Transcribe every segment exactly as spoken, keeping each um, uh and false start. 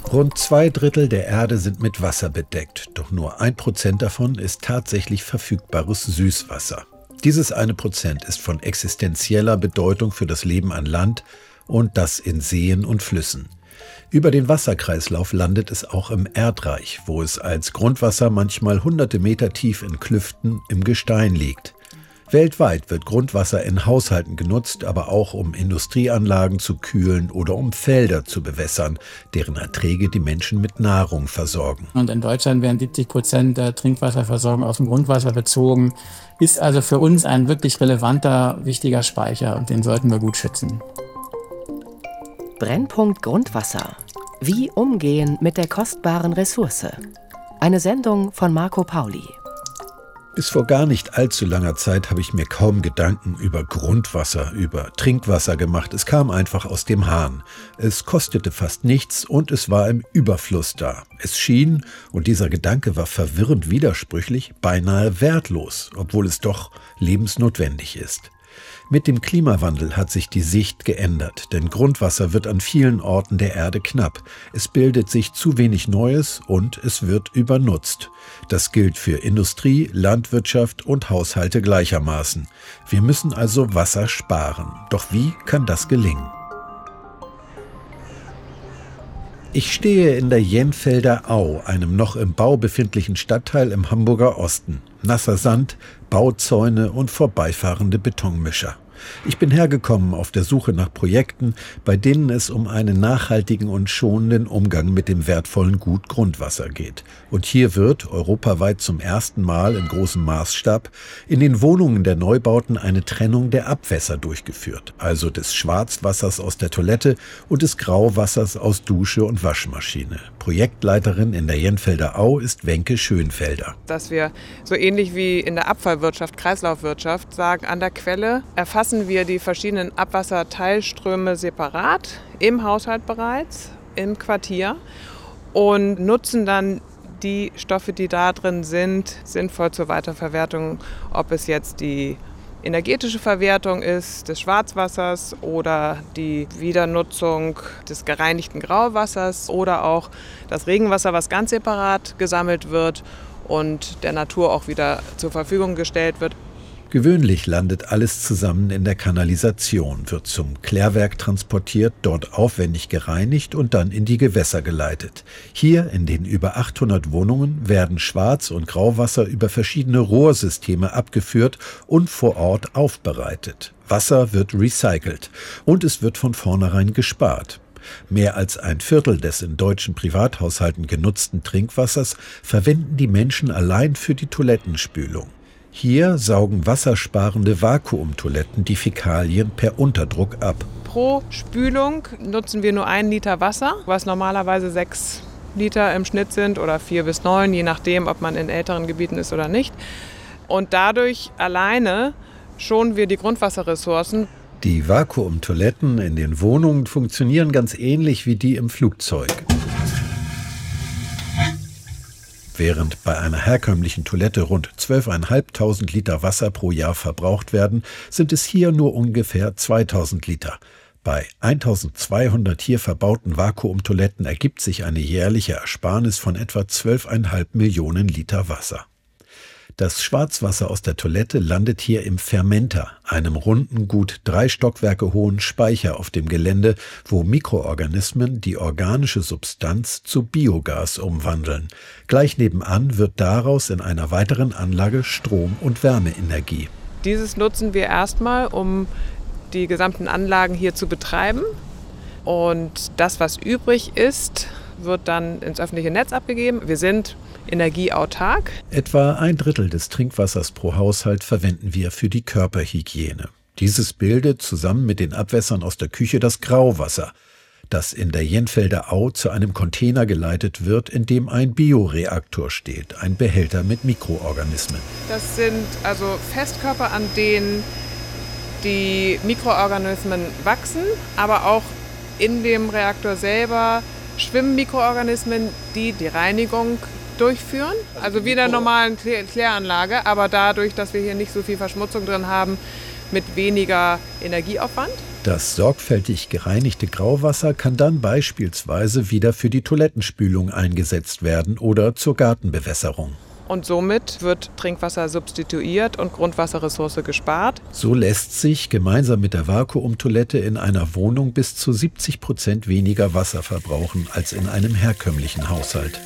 Rund zwei Drittel der Erde sind mit Wasser bedeckt, doch nur ein Prozent davon ist tatsächlich verfügbares Süßwasser. Dieses eine Prozent ist von existenzieller Bedeutung für das Leben an Land und das in Seen und Flüssen. Über den Wasserkreislauf landet es auch im Erdreich, wo es als Grundwasser manchmal hunderte Meter tief in Klüften im Gestein liegt. Weltweit wird Grundwasser in Haushalten genutzt, aber auch um Industrieanlagen zu kühlen oder um Felder zu bewässern, deren Erträge die Menschen mit Nahrung versorgen. Und in Deutschland werden siebzig Prozent der Trinkwasserversorgung aus dem Grundwasser bezogen. Ist also für uns ein wirklich relevanter, wichtiger Speicher und den sollten wir gut schützen. Brennpunkt Grundwasser. Wie umgehen mit der kostbaren Ressource? Eine Sendung von Marco Pauli. Bis vor gar nicht allzu langer Zeit habe ich mir kaum Gedanken über Grundwasser, über Trinkwasser gemacht. Es kam einfach aus dem Hahn. Es kostete fast nichts und es war im Überfluss da. Es schien, und dieser Gedanke war verwirrend widersprüchlich, beinahe wertlos, obwohl es doch lebensnotwendig ist. Mit dem Klimawandel hat sich die Sicht geändert, denn Grundwasser wird an vielen Orten der Erde knapp. Es bildet sich zu wenig Neues und es wird übernutzt. Das gilt für Industrie, Landwirtschaft und Haushalte gleichermaßen. Wir müssen also Wasser sparen. Doch wie kann das gelingen? Ich stehe in der Jenfelder Au, einem noch im Bau befindlichen Stadtteil im Hamburger Osten. Nasser Sand, Bauzäune und vorbeifahrende Betonmischer. Ich bin hergekommen auf der Suche nach Projekten, bei denen es um einen nachhaltigen und schonenden Umgang mit dem wertvollen Gut Grundwasser geht. Und hier wird, europaweit zum ersten Mal in großem Maßstab, in den Wohnungen der Neubauten eine Trennung der Abwässer durchgeführt, also des Schwarzwassers aus der Toilette und des Grauwassers aus Dusche und Waschmaschine. Projektleiterin in der Jenfelder Au ist Wenke Schönfelder. Dass wir so ähnlich wie in der Abfallwirtschaft, Kreislaufwirtschaft sagen, an der Quelle erfassen wir die verschiedenen Abwasserteilströme separat, im Haushalt bereits, im Quartier und nutzen dann die Stoffe, die da drin sind, sinnvoll zur Weiterverwertung, ob es jetzt die energetische Verwertung ist des Schwarzwassers oder die Wiedernutzung des gereinigten Grauwassers oder auch das Regenwasser, was ganz separat gesammelt wird und der Natur auch wieder zur Verfügung gestellt wird. Gewöhnlich landet alles zusammen in der Kanalisation, wird zum Klärwerk transportiert, dort aufwendig gereinigt und dann in die Gewässer geleitet. Hier in den über achthundert Wohnungen werden Schwarz- und Grauwasser über verschiedene Rohrsysteme abgeführt und vor Ort aufbereitet. Wasser wird recycelt und es wird von vornherein gespart. Mehr als ein Viertel des in deutschen Privathaushalten genutzten Trinkwassers verwenden die Menschen allein für die Toilettenspülung. Hier saugen wassersparende Vakuumtoiletten die Fäkalien per Unterdruck ab. Pro Spülung nutzen wir nur einen Liter Wasser, was normalerweise sechs Liter im Schnitt sind oder vier bis neun, je nachdem, ob man in älteren Gebieten ist oder nicht. Und dadurch alleine schonen wir die Grundwasserressourcen. Die Vakuumtoiletten in den Wohnungen funktionieren ganz ähnlich wie die im Flugzeug. Während bei einer herkömmlichen Toilette rund zwölftausendfünfhundert Liter Wasser pro Jahr verbraucht werden, sind es hier nur ungefähr zweitausend Liter. Bei eintausendzweihundert hier verbauten Vakuumtoiletten ergibt sich eine jährliche Ersparnis von etwa zwölfeinhalb Millionen Liter Wasser. Das Schwarzwasser aus der Toilette landet hier im Fermenter, einem runden, gut drei Stockwerke hohen Speicher auf dem Gelände, wo Mikroorganismen die organische Substanz zu Biogas umwandeln. Gleich nebenan wird daraus in einer weiteren Anlage Strom- und Wärmeenergie. Dieses nutzen wir erstmal, um die gesamten Anlagen hier zu betreiben. Und das, was übrig ist, wird dann ins öffentliche Netz abgegeben. Wir sind energieautark. Etwa ein Drittel des Trinkwassers pro Haushalt verwenden wir für die Körperhygiene. Dieses bildet zusammen mit den Abwässern aus der Küche das Grauwasser, das in der Jenfelder Au zu einem Container geleitet wird, in dem ein Bioreaktor steht, ein Behälter mit Mikroorganismen. Das sind also Festkörper, an denen die Mikroorganismen wachsen, aber auch in dem Reaktor selber schwimmen Mikroorganismen, die die Reinigung durchführen, also wie in der normalen Kläranlage, aber dadurch, dass wir hier nicht so viel Verschmutzung drin haben, mit weniger Energieaufwand. Das sorgfältig gereinigte Grauwasser kann dann beispielsweise wieder für die Toilettenspülung eingesetzt werden oder zur Gartenbewässerung. Und somit wird Trinkwasser substituiert und Grundwasserressource gespart. So lässt sich gemeinsam mit der Vakuumtoilette in einer Wohnung bis zu siebzig Prozent weniger Wasser verbrauchen als in einem herkömmlichen Haushalt.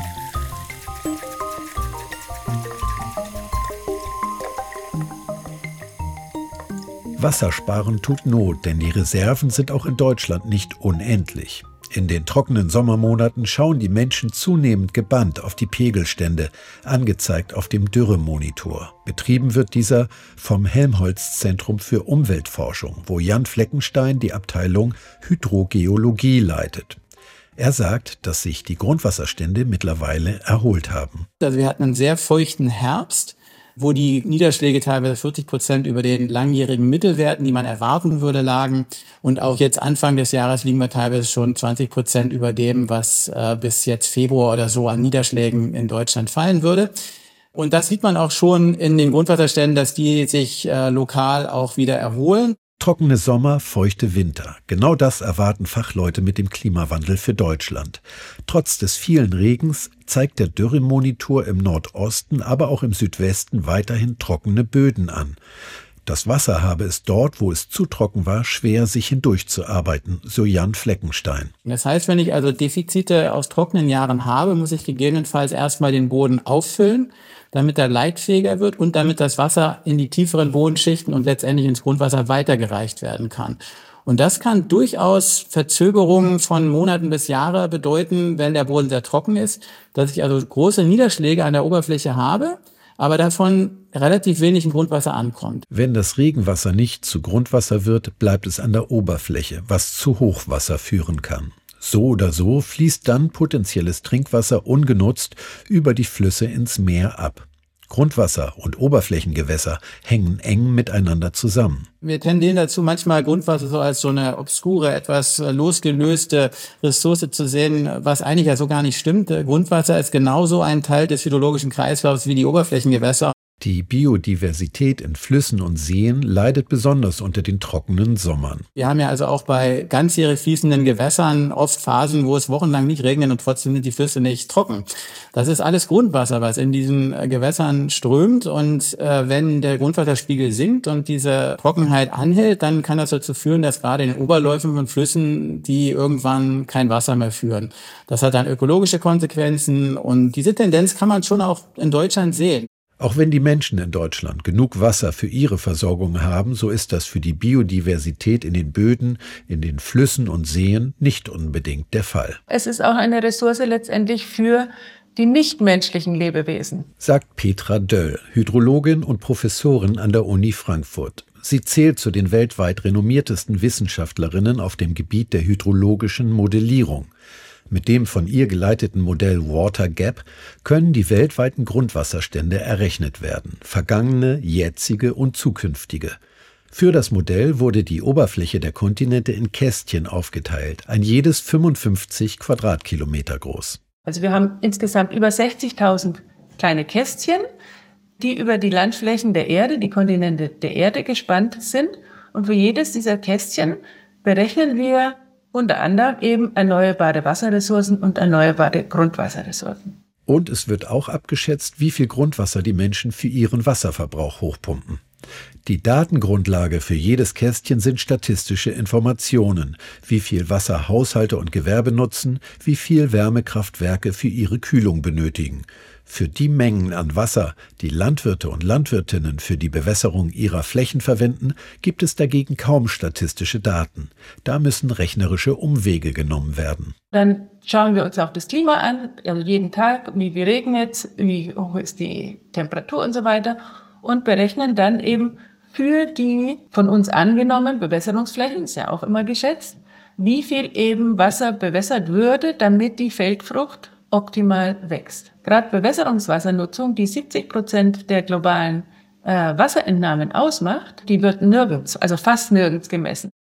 Wassersparen tut Not, denn die Reserven sind auch in Deutschland nicht unendlich. In den trockenen Sommermonaten schauen die Menschen zunehmend gebannt auf die Pegelstände, angezeigt auf dem Dürremonitor. Betrieben wird dieser vom Helmholtz-Zentrum für Umweltforschung, wo Jan Fleckenstein die Abteilung Hydrogeologie leitet. Er sagt, dass sich die Grundwasserstände mittlerweile erholt haben. Also wir hatten einen sehr feuchten Herbst, wo die Niederschläge teilweise vierzig Prozent über den langjährigen Mittelwerten, die man erwarten würde, lagen. Und auch jetzt Anfang des Jahres liegen wir teilweise schon zwanzig Prozent über dem, was äh, bis jetzt Februar oder so an Niederschlägen in Deutschland fallen würde. Und das sieht man auch schon in den Grundwasserständen, dass die sich äh, lokal auch wieder erholen. Trockene Sommer, feuchte Winter. Genau das erwarten Fachleute mit dem Klimawandel für Deutschland. Trotz des vielen Regens zeigt der Dürremonitor im Nordosten, aber auch im Südwesten weiterhin trockene Böden an. Das Wasser habe es dort, wo es zu trocken war, schwer, sich hindurchzuarbeiten, so Jan Fleckenstein. Das heißt, wenn ich also Defizite aus trockenen Jahren habe, muss ich gegebenenfalls erstmal den Boden auffüllen, damit er leitfähiger wird und damit das Wasser in die tieferen Bodenschichten und letztendlich ins Grundwasser weitergereicht werden kann. Und das kann durchaus Verzögerungen von Monaten bis Jahre bedeuten, wenn der Boden sehr trocken ist, dass ich also große Niederschläge an der Oberfläche habe, aber davon relativ wenig im Grundwasser ankommt. Wenn das Regenwasser nicht zu Grundwasser wird, bleibt es an der Oberfläche, was zu Hochwasser führen kann. So oder so fließt dann potenzielles Trinkwasser ungenutzt über die Flüsse ins Meer ab. Grundwasser und Oberflächengewässer hängen eng miteinander zusammen. Wir tendieren dazu, manchmal Grundwasser so als so eine obskure, etwas losgelöste Ressource zu sehen, was eigentlich ja so gar nicht stimmt. Grundwasser ist genauso ein Teil des hydrologischen Kreislaufs wie die Oberflächengewässer. Die Biodiversität in Flüssen und Seen leidet besonders unter den trockenen Sommern. Wir haben ja also auch bei ganzjährig fließenden Gewässern oft Phasen, wo es wochenlang nicht regnet und trotzdem sind die Flüsse nicht trocken. Das ist alles Grundwasser, was in diesen Gewässern strömt, und äh, wenn der Grundwasserspiegel sinkt und diese Trockenheit anhält, dann kann das dazu führen, dass gerade in den Oberläufen von Flüssen die irgendwann kein Wasser mehr führen. Das hat dann ökologische Konsequenzen, und diese Tendenz kann man schon auch in Deutschland sehen. Auch wenn die Menschen in Deutschland genug Wasser für ihre Versorgung haben, so ist das für die Biodiversität in den Böden, in den Flüssen und Seen nicht unbedingt der Fall. Es ist auch eine Ressource letztendlich für die nichtmenschlichen Lebewesen, sagt Petra Döll, Hydrologin und Professorin an der Uni Frankfurt. Sie zählt zu den weltweit renommiertesten Wissenschaftlerinnen auf dem Gebiet der hydrologischen Modellierung. Mit dem von ihr geleiteten Modell Water Gap können die weltweiten Grundwasserstände errechnet werden, vergangene, jetzige und zukünftige. Für das Modell wurde die Oberfläche der Kontinente in Kästchen aufgeteilt, ein jedes fünfundfünfzig Quadratkilometer groß. Also wir haben insgesamt über sechzigtausend kleine Kästchen, die über die Landflächen der Erde, die Kontinente der Erde gespannt sind. Und für jedes dieser Kästchen berechnen wir unter anderem eben erneuerbare Wasserressourcen und erneuerbare Grundwasserressourcen. Und es wird auch abgeschätzt, wie viel Grundwasser die Menschen für ihren Wasserverbrauch hochpumpen. Die Datengrundlage für jedes Kästchen sind statistische Informationen, wie viel Wasser Haushalte und Gewerbe nutzen, wie viel Wärmekraftwerke für ihre Kühlung benötigen. Für die Mengen an Wasser, die Landwirte und Landwirtinnen für die Bewässerung ihrer Flächen verwenden, gibt es dagegen kaum statistische Daten. Da müssen rechnerische Umwege genommen werden. Dann schauen wir uns auch das Klima an, also jeden Tag, wie viel regnet, wie hoch ist die Temperatur und so weiter, und berechnen dann eben für die von uns angenommenen Bewässerungsflächen, ist ja auch immer geschätzt, wie viel eben Wasser bewässert würde, damit die Feldfrucht optimal wächst. Gerade Bewässerungswassernutzung, die siebzig Prozent der globalen äh, Wasserentnahmen ausmacht, die wird nirgends, also fast nirgends gemessen.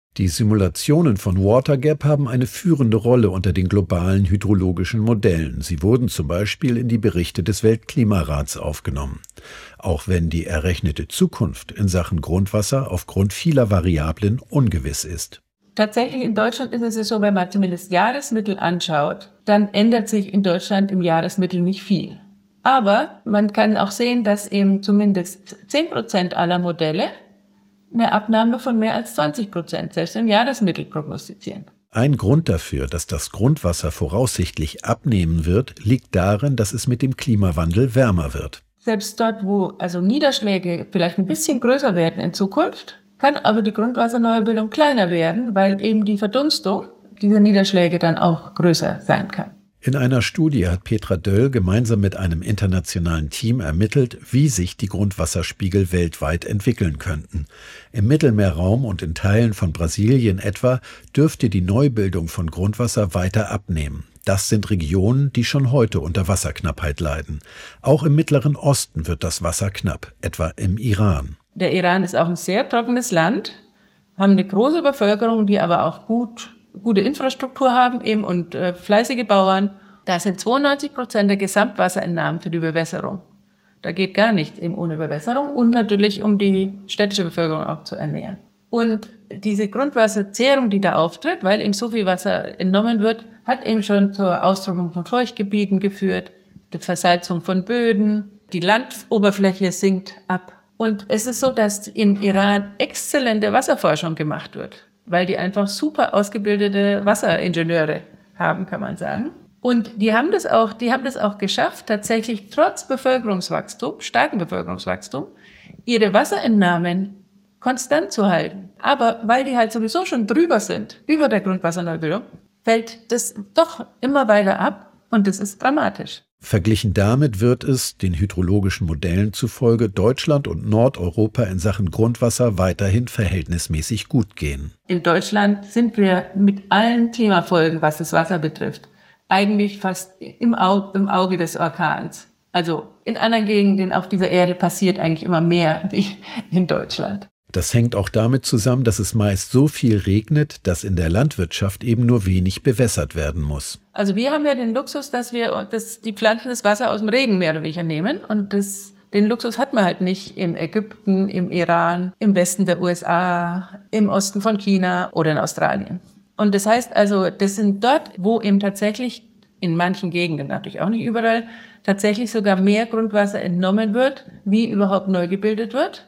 Die Simulationen von WaterGap haben eine führende Rolle unter den globalen hydrologischen Modellen. Sie wurden zum Beispiel in die Berichte des Weltklimarats aufgenommen. Auch wenn die errechnete Zukunft in Sachen Grundwasser aufgrund vieler Variablen ungewiss ist. Tatsächlich in Deutschland ist es so, wenn man zumindest Jahresmittel anschaut, dann ändert sich in Deutschland im Jahresmittel nicht viel. Aber man kann auch sehen, dass eben zumindest zehn Prozent aller Modelle eine Abnahme von mehr als zwanzig Prozent, selbst im Jahresmittel prognostizieren. Ein Grund dafür, dass das Grundwasser voraussichtlich abnehmen wird, liegt darin, dass es mit dem Klimawandel wärmer wird. Selbst dort, wo also Niederschläge vielleicht ein bisschen größer werden in Zukunft, kann aber die Grundwasserneubildung kleiner werden, weil eben die Verdunstung dieser Niederschläge dann auch größer sein kann. In einer Studie hat Petra Döll gemeinsam mit einem internationalen Team ermittelt, wie sich die Grundwasserspiegel weltweit entwickeln könnten. Im Mittelmeerraum und in Teilen von Brasilien etwa dürfte die Neubildung von Grundwasser weiter abnehmen. Das sind Regionen, die schon heute unter Wasserknappheit leiden. Auch im Mittleren Osten wird das Wasser knapp, etwa im Iran. Der Iran ist auch ein sehr trockenes Land, haben eine große Bevölkerung, die aber auch gut gute Infrastruktur haben eben und äh, fleißige Bauern. Da sind zweiundneunzig Prozent der Gesamtwasserentnahmen für die Bewässerung. Da geht gar nichts eben ohne Bewässerung und natürlich, um die städtische Bevölkerung auch zu ernähren. Und diese Grundwasserzehrung, die da auftritt, weil eben so viel Wasser entnommen wird, hat eben schon zur Austrocknung von Feuchtgebieten geführt, die Versalzung von Böden, die Landoberfläche sinkt ab. Und es ist so, dass im Iran exzellente Wasserforschung gemacht wird, weil die einfach super ausgebildete Wasseringenieure haben, kann man sagen. Und die haben das auch, die haben das auch geschafft, tatsächlich trotz Bevölkerungswachstum, starken Bevölkerungswachstum, ihre Wasserentnahmen konstant zu halten. Aber weil die halt sowieso schon drüber sind, über der Grundwasserneubildung, fällt das doch immer weiter ab und das ist dramatisch. Verglichen damit wird es, den hydrologischen Modellen zufolge, Deutschland und Nordeuropa in Sachen Grundwasser weiterhin verhältnismäßig gut gehen. In Deutschland sind wir mit allen Klimafolgen, was das Wasser betrifft, eigentlich fast im Auge, im Auge des Orkans. Also in anderen Gegenden auf dieser Erde passiert eigentlich immer mehr wie in Deutschland. Das hängt auch damit zusammen, dass es meist so viel regnet, dass in der Landwirtschaft eben nur wenig bewässert werden muss. Also wir haben ja den Luxus, dass wir dass die Pflanzen das Wasser aus dem Regen mehr oder weniger nehmen. Und das, den Luxus hat man halt nicht in Ägypten, im Iran, im Westen der U S A, im Osten von China oder in Australien. Und das heißt also, das sind dort, wo eben tatsächlich in manchen Gegenden, natürlich auch nicht überall, tatsächlich sogar mehr Grundwasser entnommen wird, wie überhaupt neu gebildet wird.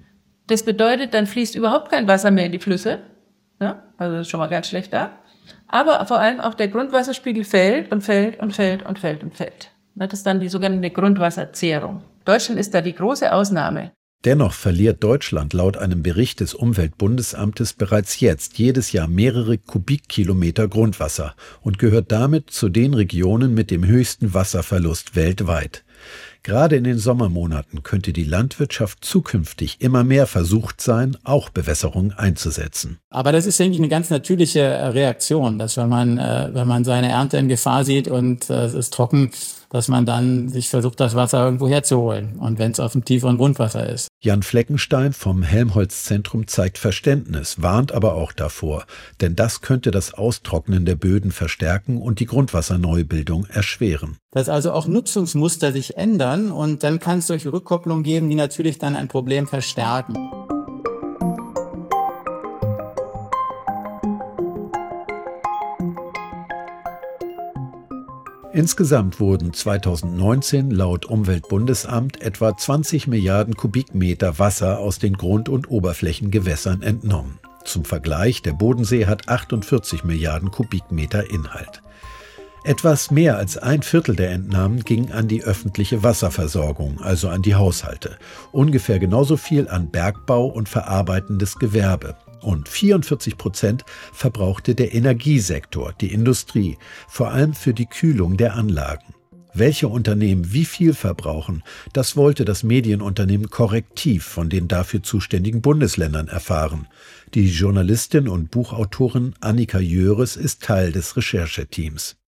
Das bedeutet, dann fließt überhaupt kein Wasser mehr in die Flüsse. Ja, also das ist schon mal ganz schlecht da. Aber vor allem auch der Grundwasserspiegel fällt und fällt und fällt und fällt und fällt. Das ist dann die sogenannte Grundwasserzehrung. Deutschland ist da die große Ausnahme. Dennoch verliert Deutschland laut einem Bericht des Umweltbundesamtes bereits jetzt jedes Jahr mehrere Kubikkilometer Grundwasser und gehört damit zu den Regionen mit dem höchsten Wasserverlust weltweit. Gerade in den Sommermonaten könnte die Landwirtschaft zukünftig immer mehr versucht sein, auch Bewässerung einzusetzen. Aber das ist, denke ich, eine ganz natürliche Reaktion, dass wenn man, äh, wenn man seine Ernte in Gefahr sieht und äh, es ist trocken, dass man dann sich versucht, das Wasser irgendwo herzuholen. Und wenn es auf dem tieferen Grundwasser ist. Jan Fleckenstein vom Helmholtz-Zentrum zeigt Verständnis, warnt aber auch davor. Denn das könnte das Austrocknen der Böden verstärken und die Grundwasserneubildung erschweren. Dass also auch Nutzungsmuster sich ändern und dann kann es solche Rückkopplungen geben, die natürlich dann ein Problem verstärken. Insgesamt wurden zweitausendneunzehn laut Umweltbundesamt etwa zwanzig Milliarden Kubikmeter Wasser aus den Grund- und Oberflächengewässern entnommen. Zum Vergleich, der Bodensee hat achtundvierzig Milliarden Kubikmeter Inhalt. Etwas mehr als ein Viertel der Entnahmen ging an die öffentliche Wasserversorgung, also an die Haushalte. Ungefähr genauso viel an Bergbau und verarbeitendes Gewerbe. Und vierundvierzig Prozent verbrauchte der Energiesektor, die Industrie, vor allem für die Kühlung der Anlagen. Welche Unternehmen wie viel verbrauchen, das wollte das Medienunternehmen Correctiv von den dafür zuständigen Bundesländern erfahren. Die Journalistin und Buchautorin Annika Jöres ist Teil des Rechercheteams.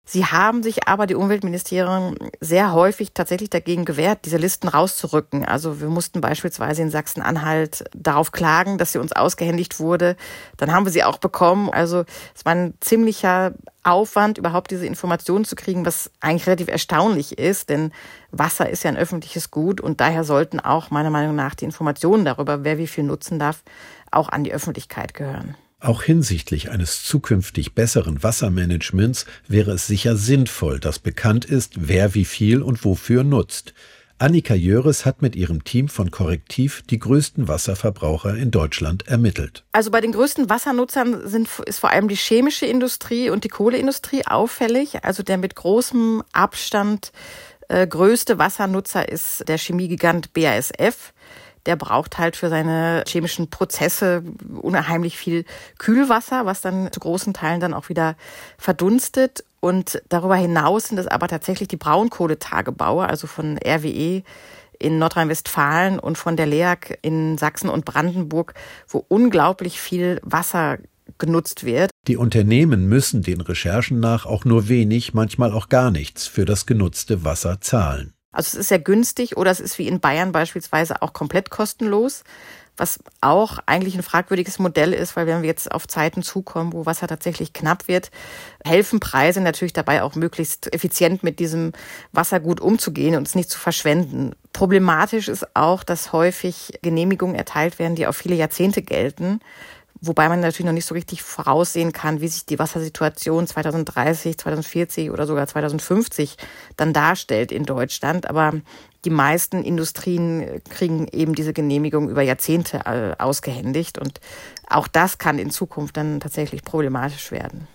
Sie haben sich aber, die Umweltministerien, sehr häufig tatsächlich dagegen gewehrt, diese Listen rauszurücken. Also wir mussten beispielsweise in Sachsen-Anhalt darauf klagen, dass sie uns ausgehändigt wurde. Dann haben wir sie auch bekommen. Also es war ein ziemlicher Aufwand, überhaupt diese Informationen zu kriegen, was eigentlich relativ erstaunlich ist, denn Wasser ist ja ein öffentliches Gut und daher sollten auch meiner Meinung nach die Informationen darüber, wer wie viel nutzen darf, auch an die Öffentlichkeit gehören. Auch hinsichtlich eines zukünftig besseren Wassermanagements wäre es sicher sinnvoll, dass bekannt ist, wer wie viel und wofür nutzt. Annika Jöres hat mit ihrem Team von Correctiv die größten Wasserverbraucher in Deutschland ermittelt. Also bei den größten Wassernutzern sind, ist vor allem die chemische Industrie und die Kohleindustrie auffällig. Also der mit großem Abstand äh, größte Wassernutzer ist der Chemiegigant B A S F. Der braucht halt für seine chemischen Prozesse unheimlich viel Kühlwasser, was dann zu großen Teilen dann auch wieder verdunstet. Und darüber hinaus sind es aber tatsächlich die Braunkohletagebaue, also von R W E in Nordrhein-Westfalen und von der L E A G in Sachsen und Brandenburg, wo unglaublich viel Wasser genutzt wird. Die Unternehmen müssen den Recherchen nach auch nur wenig, manchmal auch gar nichts für das genutzte Wasser zahlen. Also es ist sehr günstig oder es ist wie in Bayern beispielsweise auch komplett kostenlos, was auch eigentlich ein fragwürdiges Modell ist, weil wenn wir jetzt auf Zeiten zukommen, wo Wasser tatsächlich knapp wird, helfen Preise natürlich dabei auch möglichst effizient mit diesem Wassergut umzugehen und es nicht zu verschwenden. Problematisch ist auch, dass häufig Genehmigungen erteilt werden, die auf viele Jahrzehnte gelten. Wobei man natürlich noch nicht so richtig voraussehen kann, wie sich die Wassersituation zweitausenddreißig, zweitausendvierzig oder sogar zweitausendfünfzig dann darstellt in Deutschland. Aber die meisten Industrien kriegen eben diese Genehmigung über Jahrzehnte ausgehändigt. Und auch das kann in Zukunft dann tatsächlich problematisch werden.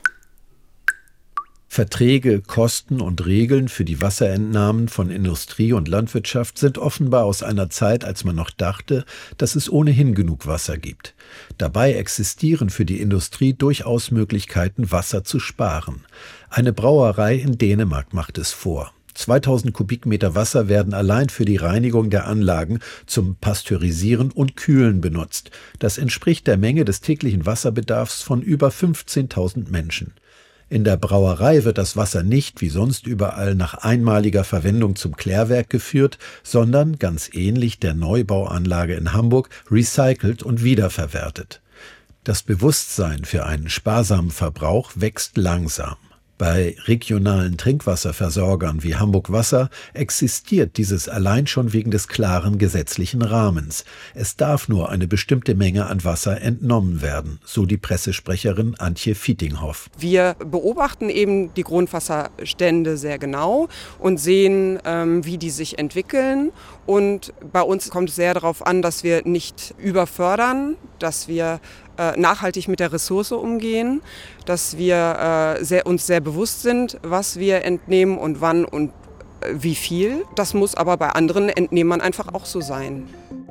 Verträge, Kosten und Regeln für die Wasserentnahmen von Industrie und Landwirtschaft sind offenbar aus einer Zeit, als man noch dachte, dass es ohnehin genug Wasser gibt. Dabei existieren für die Industrie durchaus Möglichkeiten, Wasser zu sparen. Eine Brauerei in Dänemark macht es vor. zweitausend Kubikmeter Wasser werden allein für die Reinigung der Anlagen zum Pasteurisieren und Kühlen benutzt. Das entspricht der Menge des täglichen Wasserbedarfs von über fünfzehntausend Menschen. In der Brauerei wird das Wasser nicht, wie sonst überall, nach einmaliger Verwendung zum Klärwerk geführt, sondern, ganz ähnlich der Neubauanlage in Hamburg, recycelt und wiederverwertet. Das Bewusstsein für einen sparsamen Verbrauch wächst langsam. Bei regionalen Trinkwasserversorgern wie Hamburg Wasser existiert dieses allein schon wegen des klaren gesetzlichen Rahmens. Es darf nur eine bestimmte Menge an Wasser entnommen werden, so die Pressesprecherin Antje Fietinghoff. Wir beobachten eben die Grundwasserstände sehr genau und sehen, ähm, wie die sich entwickeln. Und bei uns kommt es sehr darauf an, dass wir nicht überfördern, dass wir nachhaltig mit der Ressource umgehen, dass wir äh, sehr, uns sehr bewusst sind, was wir entnehmen und wann und äh, wie viel. Das muss aber bei anderen Entnehmern einfach auch so sein.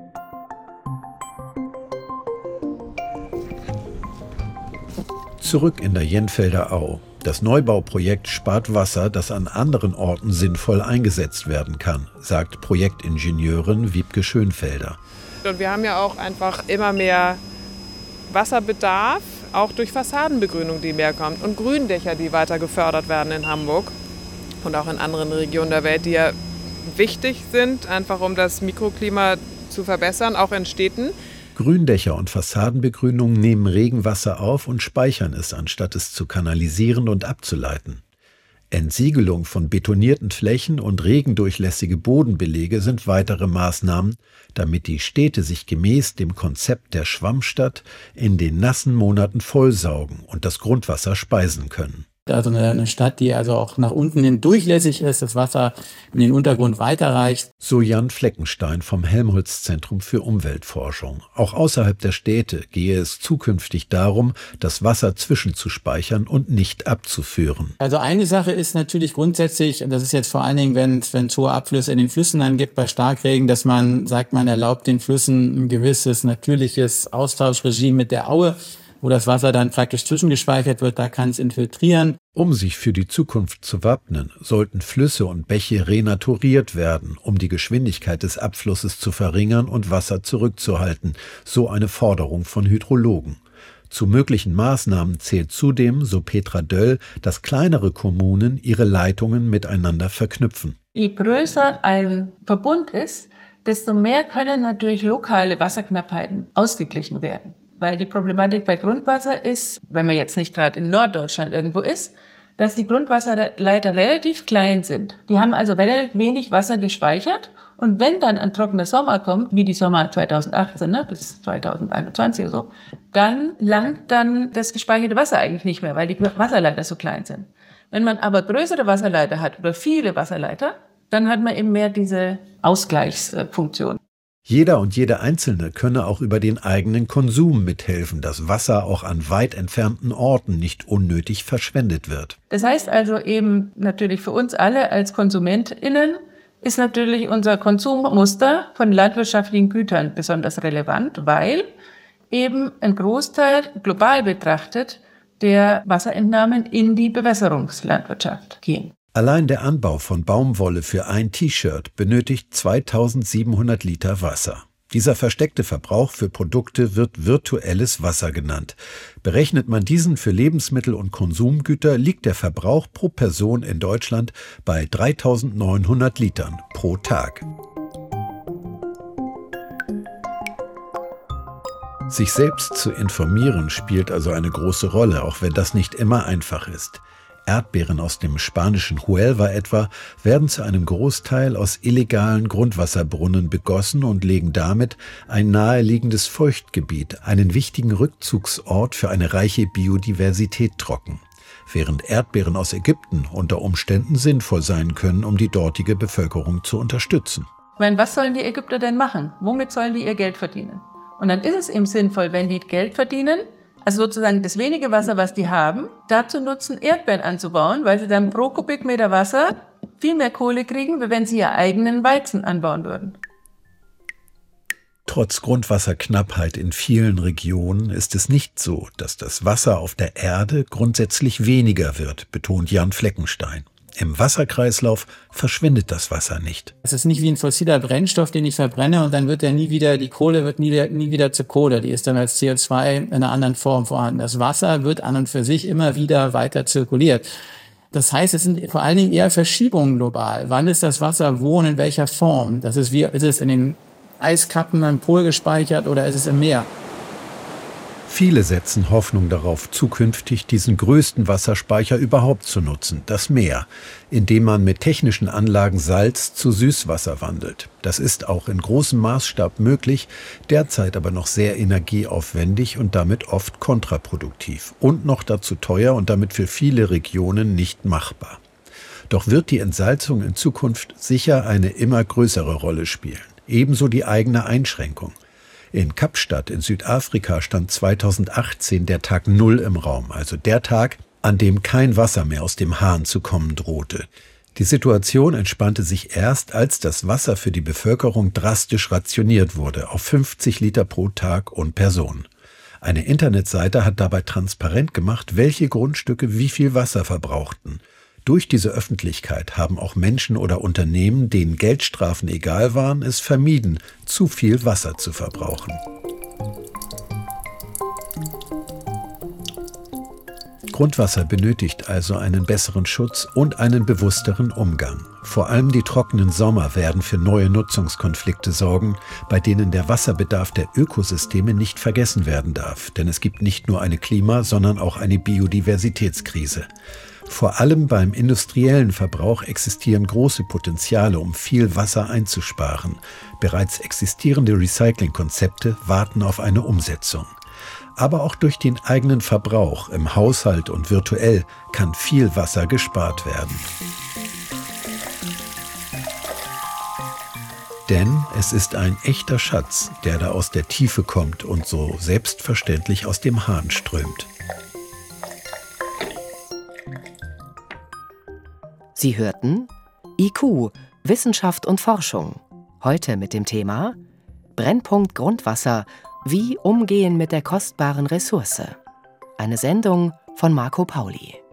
Zurück in der Jenfelder Au. Das Neubauprojekt spart Wasser, das an anderen Orten sinnvoll eingesetzt werden kann, sagt Projektingenieurin Wiebke Schönfelder. Und wir haben ja auch einfach immer mehr Wasserbedarf, auch durch Fassadenbegrünung, die mehr kommt, und Gründächer, die weiter gefördert werden in Hamburg und auch in anderen Regionen der Welt, die ja wichtig sind, einfach um das Mikroklima zu verbessern, auch in Städten. Gründächer und Fassadenbegrünung nehmen Regenwasser auf und speichern es, anstatt es zu kanalisieren und abzuleiten. Entsiegelung von betonierten Flächen und regendurchlässige Bodenbelege sind weitere Maßnahmen, damit die Städte sich gemäß dem Konzept der Schwammstadt in den nassen Monaten vollsaugen und das Grundwasser speisen können. Also eine, eine Stadt, die also auch nach unten hin durchlässig ist, das Wasser in den Untergrund weiterreicht. So Jan Fleckenstein vom Helmholtz-Zentrum für Umweltforschung. Auch außerhalb der Städte gehe es zukünftig darum, das Wasser zwischenzuspeichern und nicht abzuführen. Also eine Sache ist natürlich grundsätzlich, das ist jetzt vor allen Dingen, wenn es hohe Abflüsse in den Flüssen dann gibt bei Starkregen, dass man sagt, man erlaubt den Flüssen ein gewisses natürliches Austauschregime mit der Aue, wo das Wasser dann praktisch zwischengespeichert wird, da kann es infiltrieren. Um sich für die Zukunft zu wappnen, sollten Flüsse und Bäche renaturiert werden, um die Geschwindigkeit des Abflusses zu verringern und Wasser zurückzuhalten, so eine Forderung von Hydrologen. Zu möglichen Maßnahmen zählt zudem, so Petra Döll, dass kleinere Kommunen ihre Leitungen miteinander verknüpfen. Je größer ein Verbund ist, desto mehr können natürlich lokale Wasserknappheiten ausgeglichen werden. Weil die Problematik bei Grundwasser ist, wenn man jetzt nicht gerade in Norddeutschland irgendwo ist, dass die Grundwasserleiter relativ klein sind. Die haben also relativ wenig Wasser gespeichert. Und wenn dann ein trockener Sommer kommt, wie die Sommer zweitausendachtzehn, ne, bis zweitausendeinundzwanzig oder so, dann langt dann das gespeicherte Wasser eigentlich nicht mehr, weil die Wasserleiter so klein sind. Wenn man aber größere Wasserleiter hat oder viele Wasserleiter, dann hat man eben mehr diese Ausgleichsfunktion. Jeder und jede Einzelne könne auch über den eigenen Konsum mithelfen, dass Wasser auch an weit entfernten Orten nicht unnötig verschwendet wird. Das heißt also eben natürlich für uns alle als KonsumentInnen ist natürlich unser Konsummuster von landwirtschaftlichen Gütern besonders relevant, weil eben ein Großteil global betrachtet der Wasserentnahmen in die Bewässerungslandwirtschaft gehen. Allein der Anbau von Baumwolle für ein T-Shirt benötigt zweitausendsiebenhundert Liter Wasser. Dieser versteckte Verbrauch für Produkte wird virtuelles Wasser genannt. Berechnet man diesen für Lebensmittel und Konsumgüter, liegt der Verbrauch pro Person in Deutschland bei dreitausendneunhundert Litern pro Tag. Sich selbst zu informieren spielt also eine große Rolle, auch wenn das nicht immer einfach ist. Erdbeeren aus dem spanischen Huelva etwa werden zu einem Großteil aus illegalen Grundwasserbrunnen begossen und legen damit ein naheliegendes Feuchtgebiet, einen wichtigen Rückzugsort für eine reiche Biodiversität trocken. Während Erdbeeren aus Ägypten unter Umständen sinnvoll sein können, um die dortige Bevölkerung zu unterstützen. Ich meine, was sollen die Ägypter denn machen? Womit sollen die ihr Geld verdienen? Und dann ist es eben sinnvoll, wenn die Geld verdienen, also sozusagen das wenige Wasser, was die haben, dazu nutzen, Erdbeeren anzubauen, weil sie dann pro Kubikmeter Wasser viel mehr Kohle kriegen, wie wenn sie ihr eigenen Weizen anbauen würden. Trotz Grundwasserknappheit in vielen Regionen ist es nicht so, dass das Wasser auf der Erde grundsätzlich weniger wird, betont Jan Fleckenstein. Im Wasserkreislauf verschwindet das Wasser nicht. Es ist nicht wie ein fossiler Brennstoff, den ich verbrenne und dann wird er nie wieder, die Kohle wird nie, nie wieder zur Kohle. Die ist dann als C O zwei in einer anderen Form vorhanden. Das Wasser wird an und für sich immer wieder weiter zirkuliert. Das heißt, es sind vor allen Dingen eher Verschiebungen global. Wann ist das Wasser wo und in welcher Form? Das ist wie, ist es in den Eiskappen am Pol gespeichert oder ist es im Meer? Viele setzen Hoffnung darauf, zukünftig diesen größten Wasserspeicher überhaupt zu nutzen, das Meer, indem man mit technischen Anlagen Salz zu Süßwasser wandelt. Das ist auch in großem Maßstab möglich, derzeit aber noch sehr energieaufwendig und damit oft kontraproduktiv und noch dazu teuer und damit für viele Regionen nicht machbar. Doch wird die Entsalzung in Zukunft sicher eine immer größere Rolle spielen, ebenso die eigene Einschränkung. In Kapstadt in Südafrika stand zweitausendachtzehn der Tag Null im Raum, also der Tag, an dem kein Wasser mehr aus dem Hahn zu kommen drohte. Die Situation entspannte sich erst, als das Wasser für die Bevölkerung drastisch rationiert wurde, auf fünfzig Liter pro Tag und Person. Eine Internetseite hat dabei transparent gemacht, welche Grundstücke wie viel Wasser verbrauchten. Durch diese Öffentlichkeit haben auch Menschen oder Unternehmen, denen Geldstrafen egal waren, es vermieden, zu viel Wasser zu verbrauchen. Grundwasser benötigt also einen besseren Schutz und einen bewussteren Umgang. Vor allem die trockenen Sommer werden für neue Nutzungskonflikte sorgen, bei denen der Wasserbedarf der Ökosysteme nicht vergessen werden darf. Denn es gibt nicht nur eine Klima-, sondern auch eine Biodiversitätskrise. Vor allem beim industriellen Verbrauch existieren große Potenziale, um viel Wasser einzusparen. Bereits existierende Recyclingkonzepte warten auf eine Umsetzung. Aber auch durch den eigenen Verbrauch im Haushalt und virtuell kann viel Wasser gespart werden. Denn es ist ein echter Schatz, der da aus der Tiefe kommt und so selbstverständlich aus dem Hahn strömt. Sie hörten I Q, Wissenschaft und Forschung. Heute mit dem Thema Brennpunkt Grundwasser, wie umgehen mit der kostbaren Ressource. Eine Sendung von Marco Pauli.